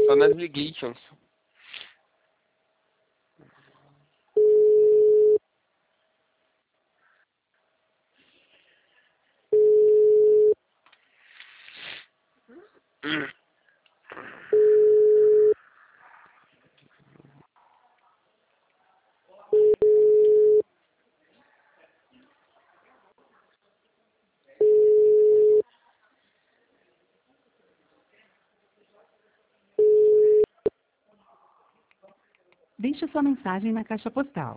Só nas ligations. Deixe sua mensagem na caixa postal